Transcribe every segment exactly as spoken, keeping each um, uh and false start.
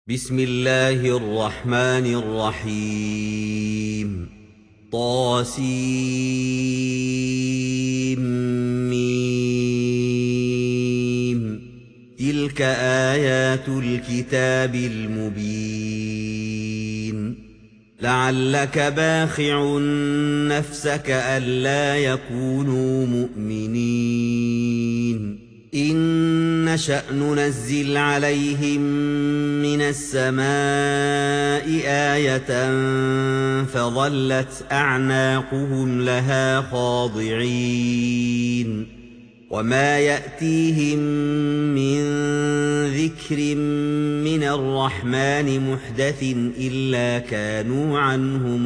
بسم الله الرحمن الرحيم طاسيم ميم تلك آيات الكتاب المبين لعلك باخع نفسك ألا يكونوا مؤمنين إن نشأ ننزل عليهم من السماء آية فظلت أعناقهم لها خاضعين وما يأتيهم من ذكر من الرحمن محدث إلا كانوا عنه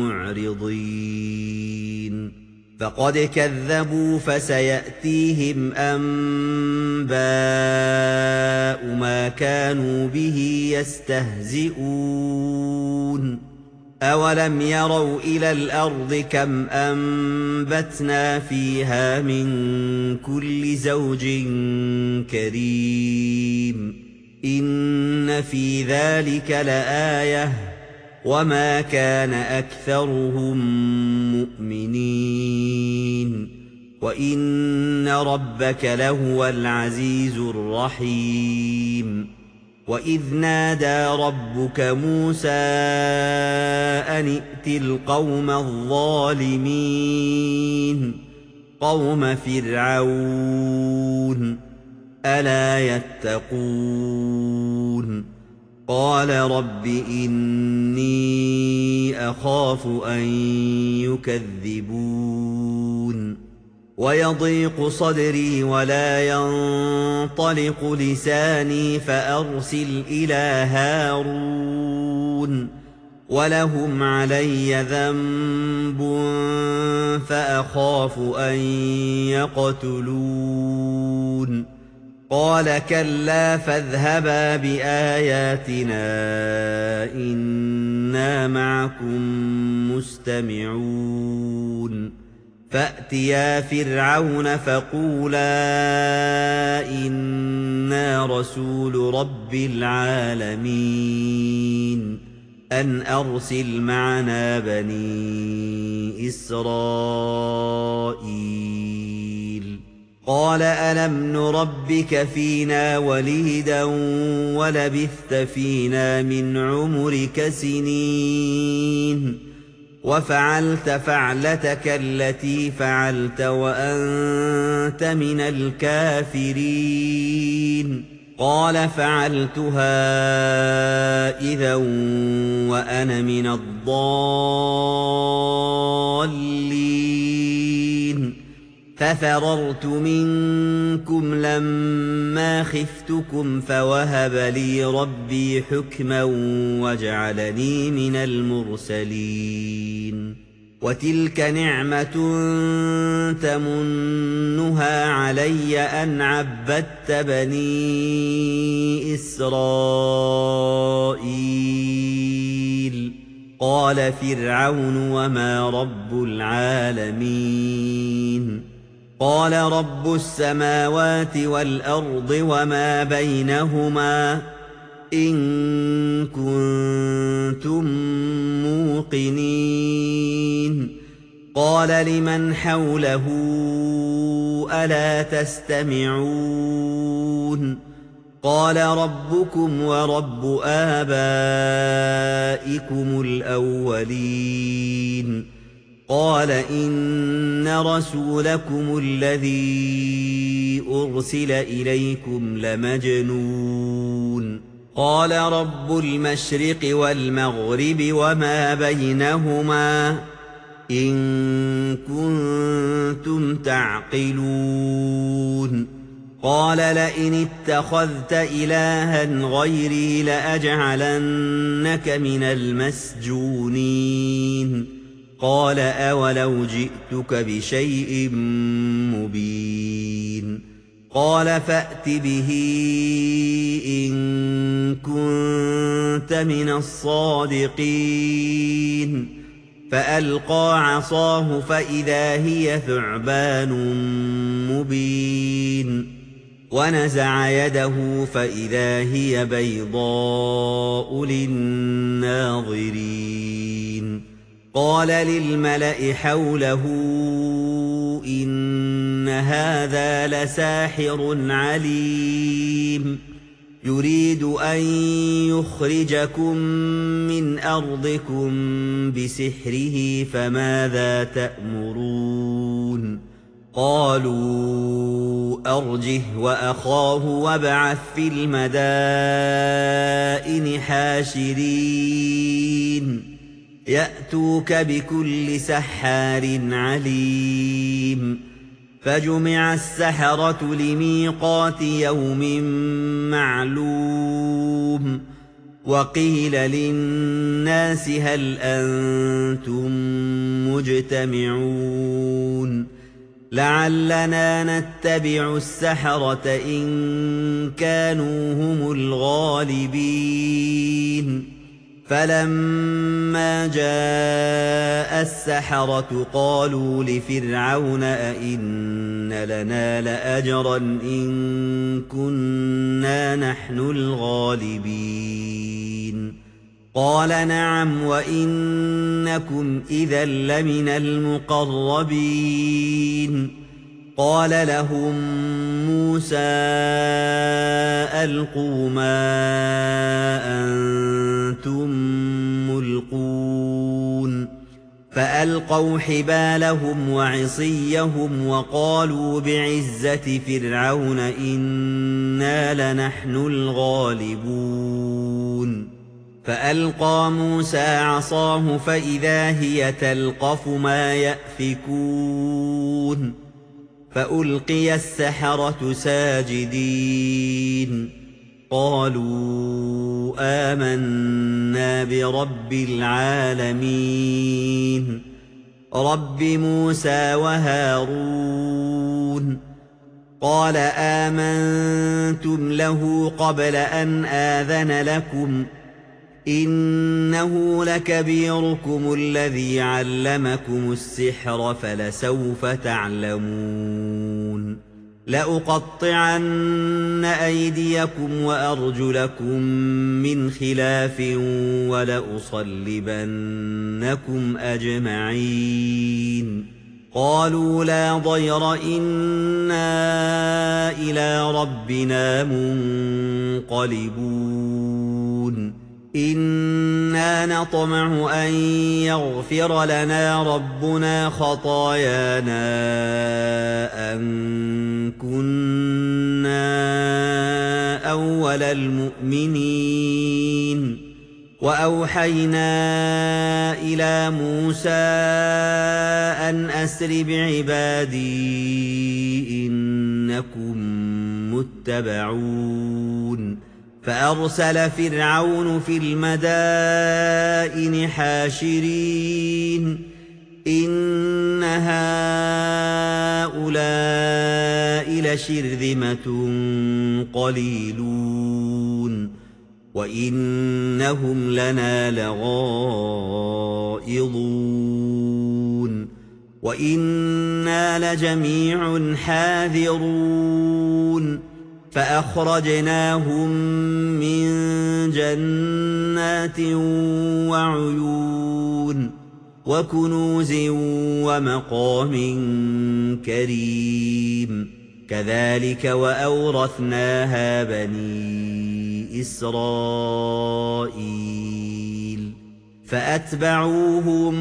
معرضين فقد كذبوا فسيأتيهم أنباء ما كانوا به يستهزئون أولم يروا إلى الأرض كم أنبتنا فيها من كل زوج كريم إن في ذلك لآية وما كان أكثرهم مؤمنين وإن ربك لهو العزيز الرحيم وإذ نادى ربك موسى أن ائت القوم الظالمين قوم فرعون ألا يتقون قال رب إني أخاف أن يكذبون ويضيق صدري ولا ينطلق لساني فأرسل إلى هارون ولهم علي ذنب فأخاف أن يقتلون قال كلا فاذهبا بآياتنا إنا معكم مستمعون فأتيا فرعون فقولا إنا رسول رب العالمين أن أرسل معنا بني إسرائيل قال ألم نربك فينا وليدا ولبثت فينا من عمرك سنين وفعلت فعلتك التي فعلت وأنت من الكافرين قال فعلتها إذا وأنا من الضالين ففررت منكم لما خفتكم فوهب لي ربي حكما وجعلني من المرسلين وتلك نعمة تمنها علي أن عبدت بني إسرائيل قال فرعون وما رب العالمين قال رب السماوات والأرض وما بينهما إن كنتم موقنين قال لمن حوله ألا تستمعون قال ربكم ورب آبائكم الأولين قال إن رسولكم الذي أرسل إليكم لمجنون قال رب المشرق والمغرب وما بينهما إن كنتم تعقلون قال لئن اتخذت إلها غيري لأجعلنك من المسجونين قال أولو جئتك بشيء مبين قال فأت به إن كنت من الصادقين فألقى عصاه فإذا هي ثعبان مبين ونزع يده فإذا هي بيضاء للناظرين قال للملأ حوله إن هذا لساحر عليم يريد أن يخرجكم من أرضكم بسحره فماذا تأمرون قالوا أرجه وأخاه وابعث في المدائن حاشرين يأتوك بكل سحار عليم فجمع السحرة لميقات يوم معلوم وقيل للناس هل أنتم مجتمعون لعلنا نتبع السحرة إن كانوا هم الغالبين فلما جاء السحرة قالوا لفرعون أئن لنا لأجرا إن كنا نحن الغالبين قال نعم وإنكم إذا لمن المقربين قال لهم موسى ألقوا ما أنتم ملقون فألقوا حبالهم وعصيهم وقالوا بعزة فرعون إنا لنحن الغالبون فألقى موسى عصاه فإذا هي تلقف ما يأفكون فألقي السحرة ساجدين قالوا آمنا برب العالمين رب موسى وهارون قال آمنتم له قبل أن آذن لكم إنه لكبيركم الذي علمكم السحر فلسوف تعلمون لأقطعن أيديكم وأرجلكم من خلاف ولأصلبنكم أجمعين قالوا لا ضير إنا إلى ربنا منقلبون إنا نطمع أن يغفر لنا ربنا خطايانا أن كنا أول المؤمنين وأوحينا إلى موسى أن أسر بعبادي إنكم متبعون فأرسل فرعون في المدائن حاشرين إن هؤلاء لشرذمة قليلون وإنهم لنا لغائظون وإنا لجميع حاذرون فأخرجناهم من جنات وعيون وكنوز ومقام كريم كذلك وأورثناها بني إسرائيل فأتبعوهم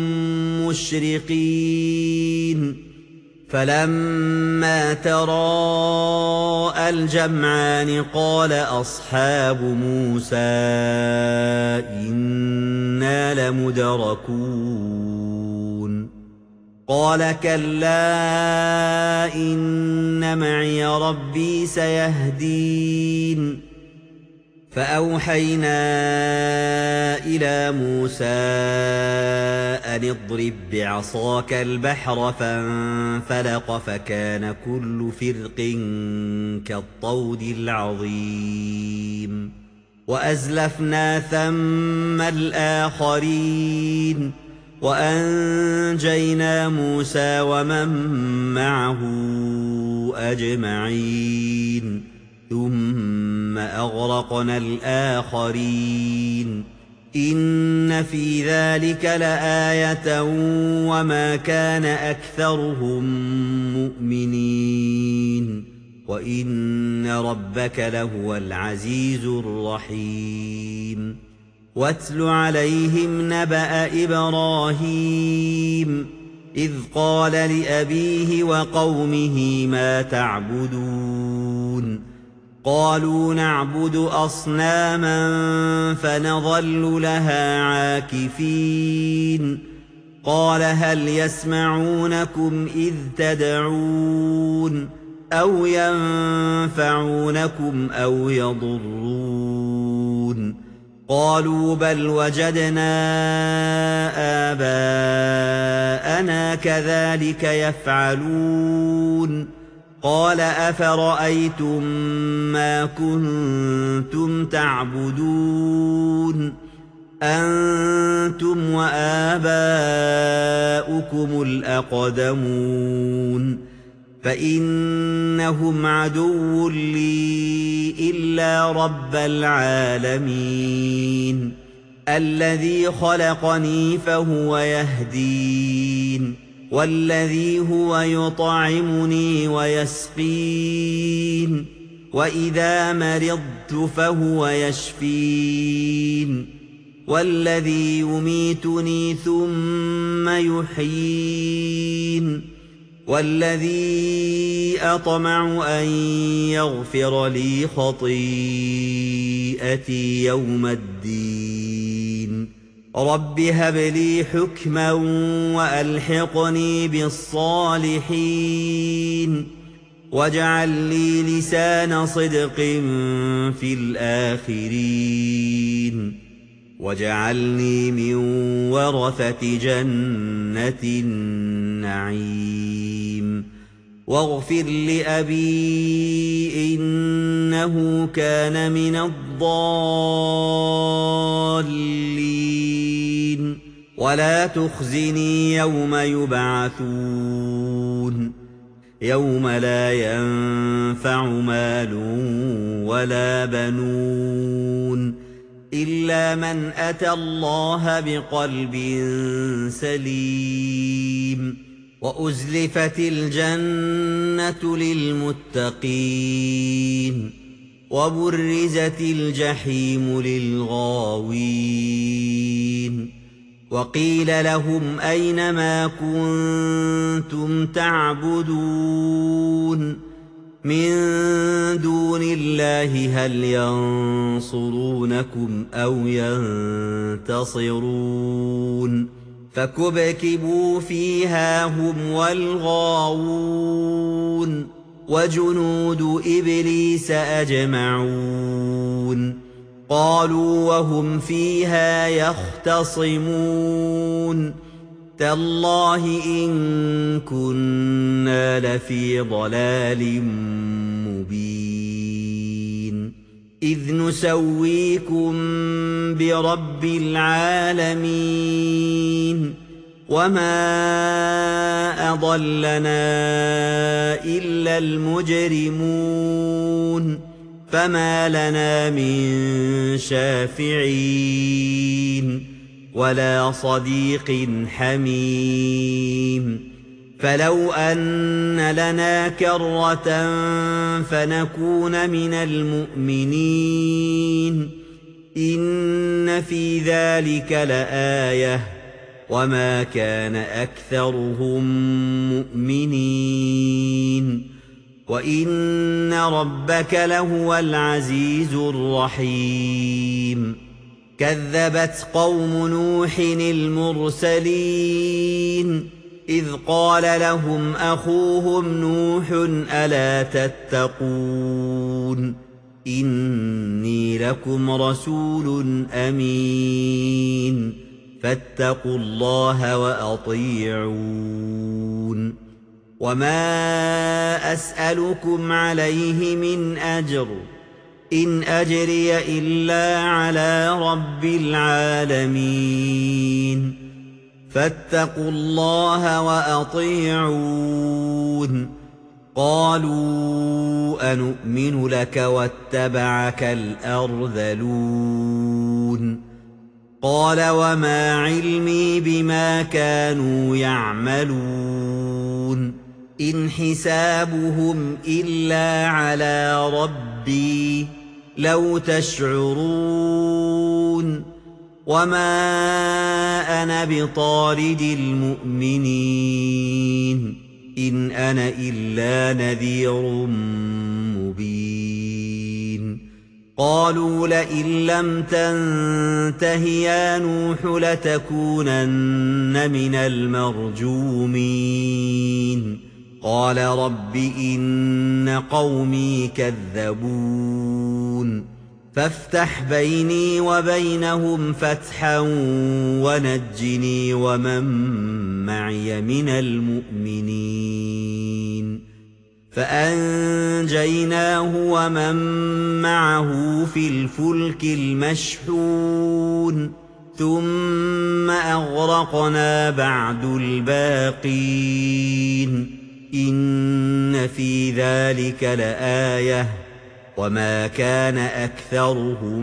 مشرقين فلما تراءى الجمعان قال أصحاب موسى إنا لمدركون قال كلا إن معي ربي سيهدين فأوحينا إلى موسى أن اضرب بعصاك البحر فانفلق فكان كل فرق كالطود العظيم وأزلفنا ثم الآخرين وأنجينا موسى ومن معه أجمعين ثم أغرقنا الآخرين إن في ذلك لآية وما كان أكثرهم مؤمنين وإن ربك لهو العزيز الرحيم واتل عليهم نبأ إبراهيم إذ قال لأبيه وقومه ما تعبدون قالوا نعبد أصناما فنظل لها عاكفين قال هل يسمعونكم إذ تدعون أو ينفعونكم أو يضرون قالوا بل وجدنا آباءنا كذلك يفعلون قال أفرأيتم ما كنتم تعبدون أنتم وآباؤكم الأقدمون فإنهم عدو لي إلا رب العالمين الذي خلقني فهو يهدين والذي هو يطعمني ويسقين وإذا مرضت فهو يشفين والذي يميتني ثم يحيين والذي أطمع أن يغفر لي خطيئتي يوم الدين رب هب لي حكما وألحقني بالصالحين واجعل لي لسان صدق في الآخرين واجعلني من ورثة جنة النعيم واغفر لأبي إنه كان من الضالين ولا تخزني يوم يبعثون يوم لا ينفع مال ولا بنون إلا من أتى الله بقلب سليم وأزلفت الجنة للمتقين وبرزت الجحيم للغاوين وقيل لهم أين ما كنتم تعبدون من دون الله هل ينصرونكم أو ينتصرون فكبكبوا فيها هم والغاوون وجنود إبليس أجمعون قالوا وهم فيها يختصمون تالله إن كنا لفي ضلال مبين إذ نسويكم برب العالمين وما أضلنا إلا المجرمون فما لنا من شافعين ولا صديق حميم فلو أن لنا كرة فنكون من المؤمنين إن في ذلك لآية وما كان أكثرهم مؤمنين وإن ربك لهو العزيز الرحيم كذبت قوم نوح المرسلين إذ قال لهم أخوهم نوح ألا تتقون إني لكم رسول أمين فاتقوا الله وأطيعون وما أسألكم عليه من أجر إن أجري إلا على رب العالمين فاتقوا الله وأطيعون قالوا أنؤمن لك واتبعك الأرذلون قال وما علمي بما كانوا يعملون إن حسابهم إلا على ربي لو تشعرون وما أنا بطارد المؤمنين إن أنا إلا نذير مبين قالوا لئن لم تنته يا نوح لتكونن من المرجومين قال رب إن قومي كذبون فافتح بيني وبينهم فتحا ونجني ومن معي من المؤمنين فأنجيناه ومن معه في الفلك المشحون ثم أغرقنا بعد الباقين إن في ذلك لآية وما كان أكثرهم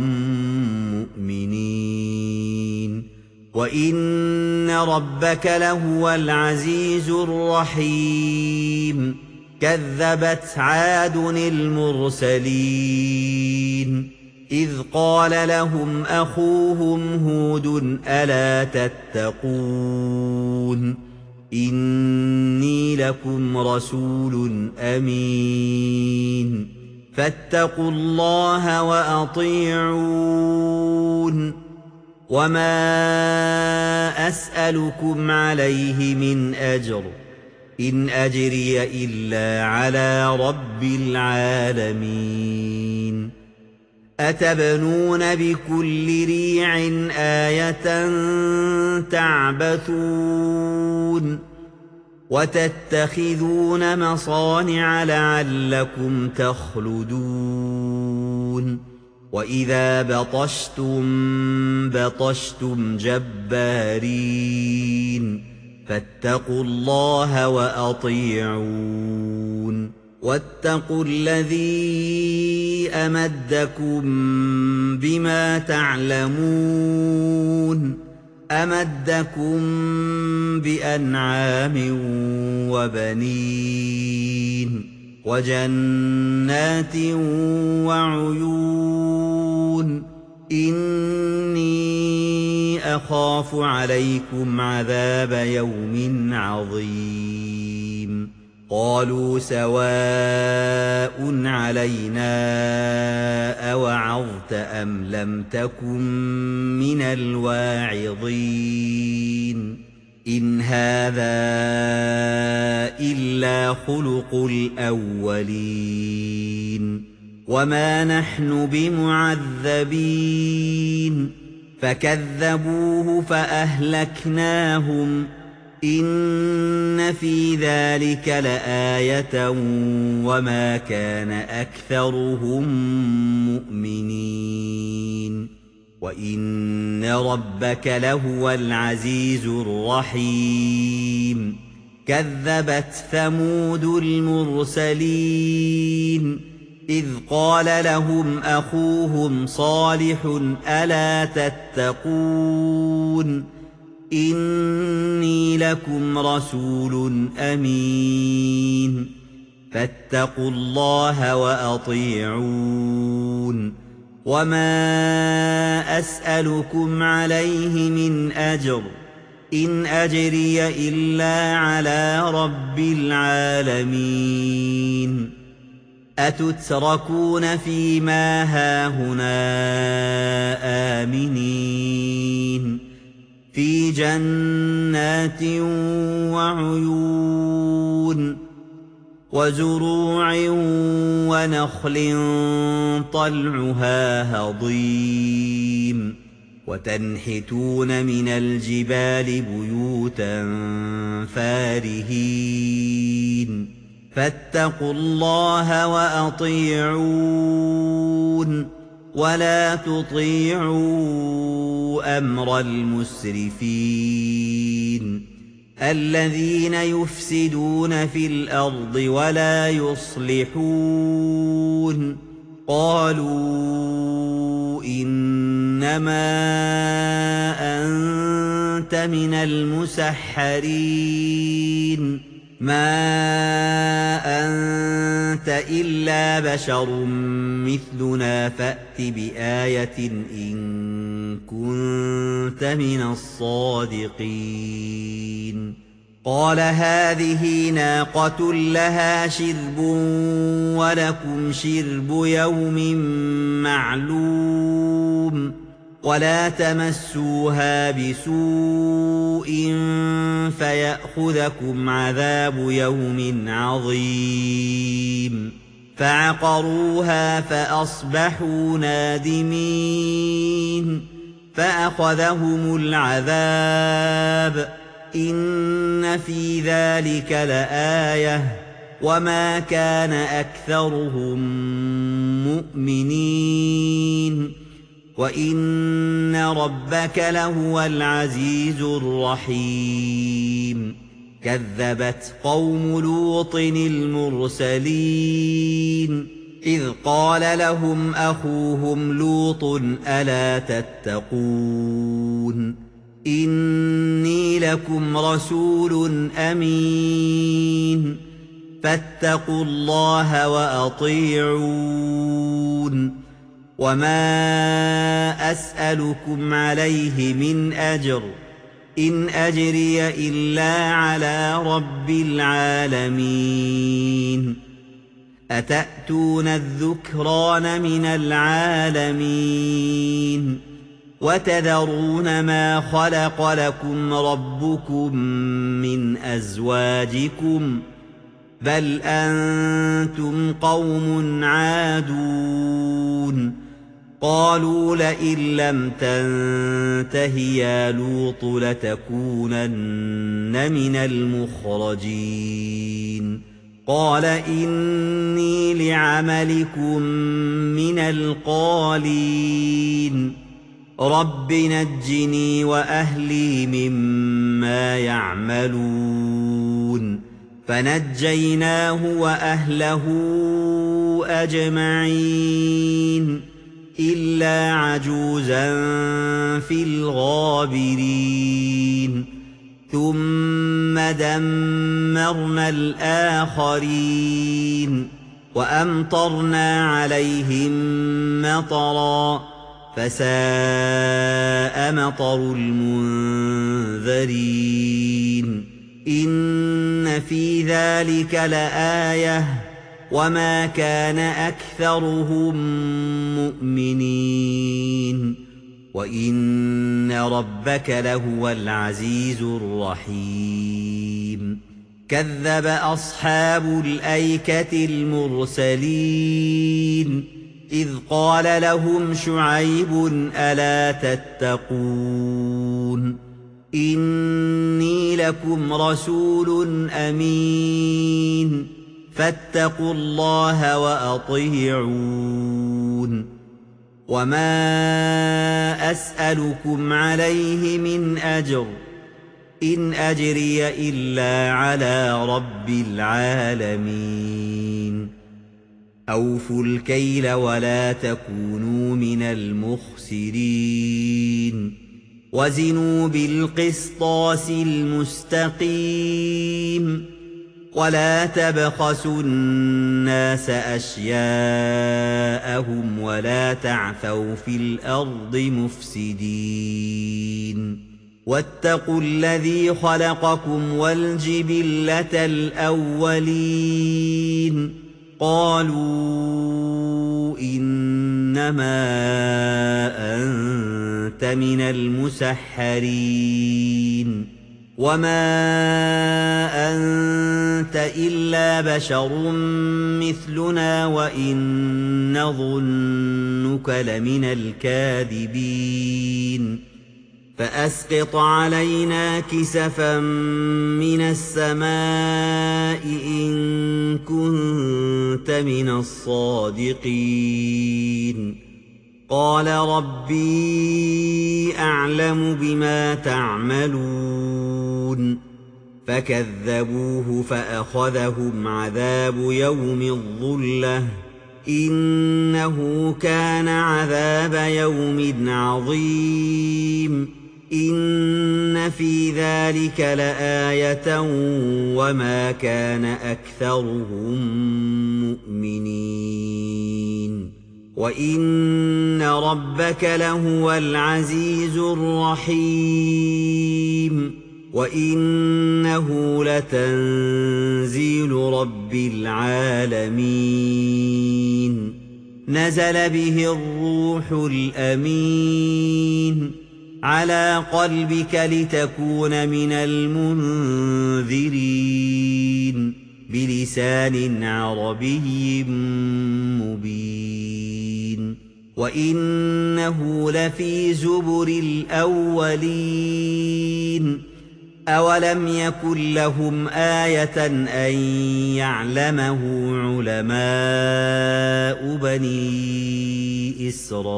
مؤمنين وإن ربك لهو العزيز الرحيم كذبت عاد المرسلين إذ قال لهم أخوهم هود ألا تتقون إني لكم رسول أمين فاتقوا الله وأطيعون وما أسألكم عليه من أجر إن أجري إلا على رب العالمين أتبنون بكل ريع آية تعبثون وتتخذون مصانع لعلكم تخلدون وإذا بطشتم بطشتم جبارين فاتقوا الله وأطيعون واتقوا الذي أمدكم بما تعلمون أمدكم بأنعام وبنين وجنات وعيون إني أخاف عليكم عذاب يوم عظيم قالوا سواء علينا أوعظت أم لم تكن من الواعظين إن هذا إلا خلق الأولين وما نحن بمعذبين فكذبوه فأهلكناهم إن في ذلك لآية وما كان أكثرهم مؤمنين وإن ربك لهو العزيز الرحيم كذبت ثمود المرسلين إذ قال لهم أخوهم صالح ألا تتقون إني لكم رسول أمين فاتقوا الله وأطيعون وما أسألكم عليه من أجر إن أجري إلا على رب العالمين أتتركون فيما هاهنا آمنين في جنات وعيون وزروع ونخل طلعها هضيم وتنحتون من الجبال بيوتا فارهين فاتقوا الله وأطيعون ولا تطيعوا أمر المسرفين الذين يفسدون في الأرض ولا يصلحون قالوا إنما أنت من المسحرين ما أنت إلا بشر مثلنا فأت بآية إن كنت من الصادقين قال هذه ناقة لها شرب ولكم شرب يوم معلوم ولا تمسوها بسوء فيأخذكم عذاب يوم عظيم فعقروها فأصبحوا نادمين فأخذهم العذاب إن في ذلك لآية وما كان أكثرهم مؤمنين وإن ربك لهو العزيز الرحيم كذبت قوم لوط المرسلين إذ قال لهم أخوهم لوط ألا تتقون إني لكم رسول أمين فاتقوا الله وأطيعون وما أسألكم عليه من أجر إن أجري إلا على رب العالمين أتأتون الذكران من العالمين وتذرون ما خلق لكم ربكم من أزواجكم بل أنتم قوم عادون قالوا لئن لم تنته يا لوط لتكونن من المخرجين قال إني لعملكم من القالين رب نجني وأهلي مما يعملون فنجيناه وأهله أجمعين إلا عجوزا في الغابرين ثم دمرنا الآخرين وأمطرنا عليهم مطرا فساء مطر المنذرين إن في ذلك لآية وما كان أكثرهم مؤمنين وإن ربك لهو العزيز الرحيم كذب أصحاب الأيكة المرسلين إذ قال لهم شعيب ألا تتقون إني لكم رسول أمين فاتقوا الله وأطيعون وما أسألكم عليه من أجر إن أجري إلا على رب العالمين أوفوا الكيل ولا تكونوا من المخسرين وزنوا بالقسطاس المستقيم ولا تبخسوا الناس أشياءهم ولا تعثوا في الأرض مفسدين واتقوا الذي خلقكم والجبلة الأولين قالوا إنما أنت من المسحرين وما أنت إلا بشر مثلنا وإن نظنك لمن الكاذبين فأسقط علينا كسفا من السماء إن كنت من الصادقين قال ربي أعلم بما تعملون فكذبوه فأخذهم عذاب يوم الظلة إنه كان عذاب يوم عظيم إن في ذلك لآية وما كان أكثرهم مؤمنين وإن ربك لهو العزيز الرحيم وإنه لتنزيل رب العالمين نزل به الروح الأمين على قلبك لتكون من المنذرين بلسان عربي مبين وإنه لفي زبر الأولين أولم يكن لهم آية أن يعلمه علماء بني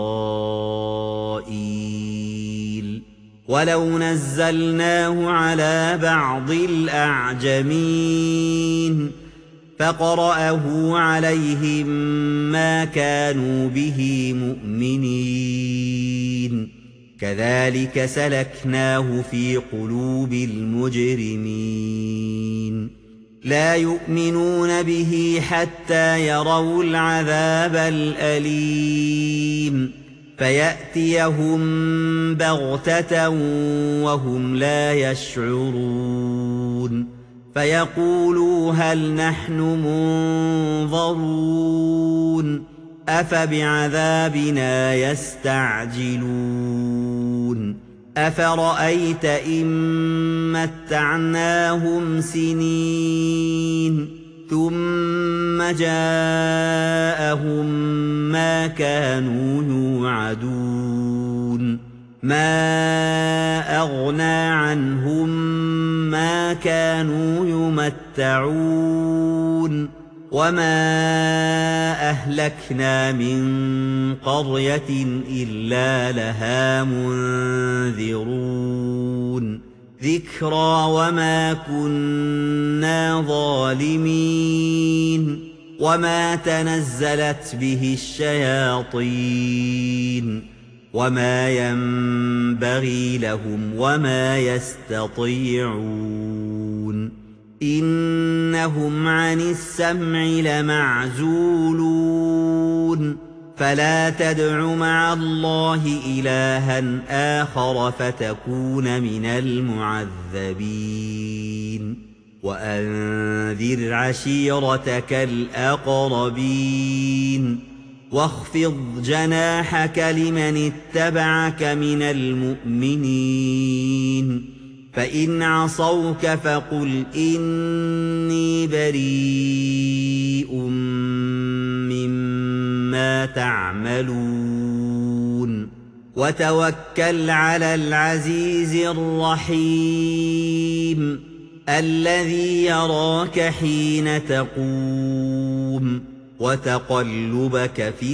إسرائيل ولو نزلناه على بعض الأعجمين فقرأه عليهم ما كانوا به مؤمنين كذلك سلكناه في قلوب المجرمين لا يؤمنون به حتى يروا العذاب الأليم فيأتيهم بغتة وهم لا يشعرون فيقولوا هل نحن منظرون أفبعذابنا يستعجلون أفرأيت إن متعناهم سنين ثم جاءهم ما كانوا يوعدون ما أغنى عنهم ما كانوا يمتعون وما أهلكنا من قرية إلا لها منذرون ذكرى وما كنا ظالمين وما تنزلت به الشياطين وما ينبغي لهم وما يستطيعون إنهم عن السمع لمعزولون فلا تدع مع الله إلها آخر فتكون من المعذبين وأنذر عشيرتك الأقربين واخفض جناحك لمن اتبعك من المؤمنين فإن عصوك فقل إني بريء مما تعملون وتوكل على العزيز الرحيم الذي يراك حين تقوم وتقلبك في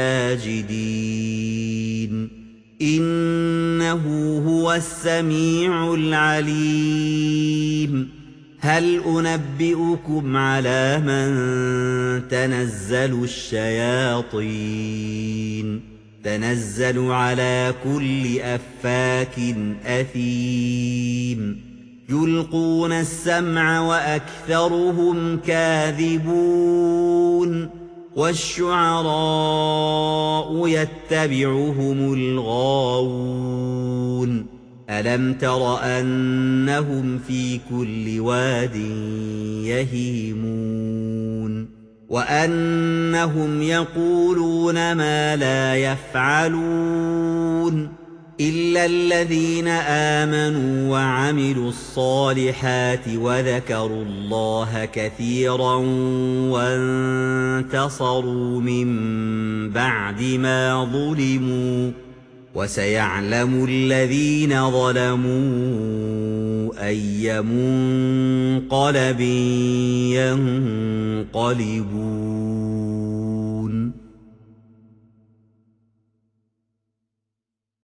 الساجدين إنه هو السميع العليم هل أنبئكم على من تنزل الشياطين تنزل على كل أفاك أثيم يلقون السمع وأكثرهم كاذبون والشعراء يتبعهم الغاوون ألم تر أنهم في كل واد يهيمون وأنهم يقولون ما لا يفعلون إلا الذين آمنوا وعملوا الصالحات وذكروا الله كثيرا وانتصروا من بعد ما ظلموا وسيعلم الذين ظلموا أي منقلب ينقلبون